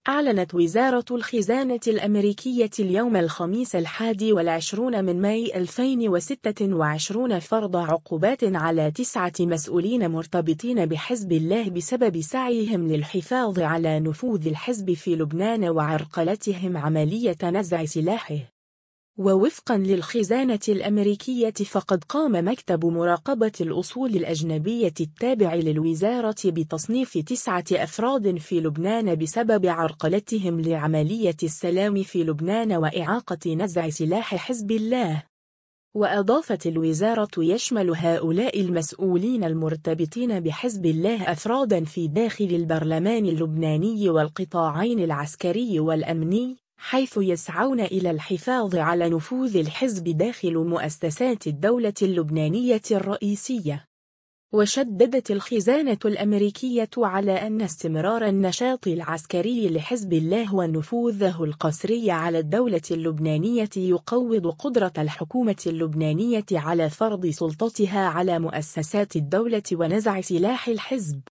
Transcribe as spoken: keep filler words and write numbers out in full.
أعلنت وزارة الخزانة الأمريكية اليوم الخميس الحادي والعشرون من مايو ألفين وستة وعشرين فرض عقوبات على تسعة مسؤولين مرتبطين بحزب الله بسبب سعيهم للحفاظ على نفوذ الحزب في لبنان وعرقلتهم عملية نزع سلاحه. ووفقا للخزانة الأمريكية فقد قام مكتب مراقبة الأصول الأجنبية التابع للوزارة بتصنيف تسعة أفراد في لبنان بسبب عرقلتهم لعملية السلام في لبنان وإعاقة نزع سلاح حزب الله. وأضافت الوزارة يشمل هؤلاء المسؤولين المرتبطين بحزب الله أفرادا في داخل البرلمان اللبناني والقطاعين العسكري والأمني، حيث يسعون إلى الحفاظ على نفوذ الحزب داخل مؤسسات الدولة اللبنانية الرئيسية. وشددت الخزانة الأمريكية على أن استمرار النشاط العسكري لحزب الله ونفوذه القسري على الدولة اللبنانية يقوض قدرة الحكومة اللبنانية على فرض سلطتها على مؤسسات الدولة ونزع سلاح الحزب.